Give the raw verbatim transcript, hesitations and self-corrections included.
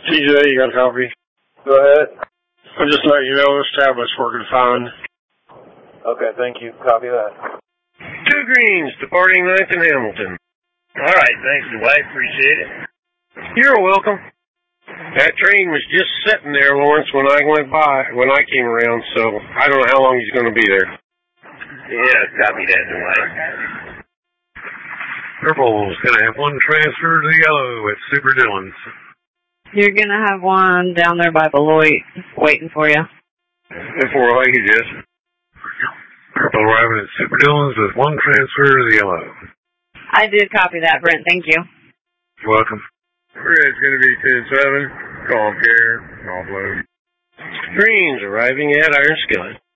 T J, you got a copy? Go ahead. I'll just let you know this tablet's working fine. Okay, thank you. Copy that. Two Greens, departing ninth and Hamilton. All right, thanks, Dwight. Appreciate it. You're welcome. That train was just sitting there, Lawrence, when I went by, when I came around, so I don't know how long he's going to be there. Yeah, copy that, Dwight. Purple's going to have one transfer to the yellow at Super Dillon's. You're going to have one down there by Beloit waiting for you. Before I could just. Purple arriving at Super Dillon's with one transfer to the yellow. I did copy that, Brent. Thank you. You're welcome. Red's going to be ten seven. Call care. Call blue. Greens arriving at Iron Skillet.